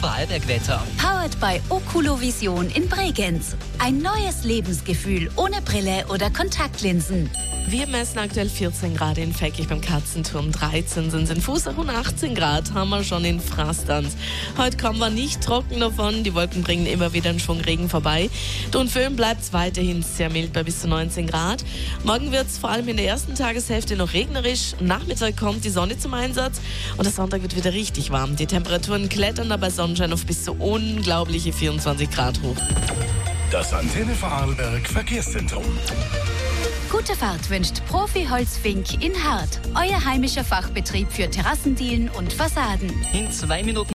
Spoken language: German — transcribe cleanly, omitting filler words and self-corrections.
Vorarlberg-Wetter. Powered by Oculovision in Bregenz. Ein neues Lebensgefühl ohne Brille oder Kontaktlinsen. Wir messen aktuell 14 Grad in Feckich beim Katzenturm, 13 sind es in Fußach und 18 Grad haben wir schon in Frastanz. Heute kommen wir nicht trocken davon, die Wolken bringen immer wieder einen Schwung Regen vorbei. Und Föhn bleibt es weiterhin sehr mild bei bis zu 19 Grad. Morgen wird es vor allem in der ersten Tageshälfte noch regnerisch, am Nachmittag kommt die Sonne zum Einsatz und der Sonntag wird wieder richtig warm. Die Temperaturen klettern dabei Sonnenschein auf bis zu unglaubliche 24 Grad hoch. Das Antenne Vorarlberg Verkehrszentrum. Gute Fahrt wünscht Profi Holz Fink in Hart. Euer heimischer Fachbetrieb für Terrassendielen und Fassaden. In 2 Minuten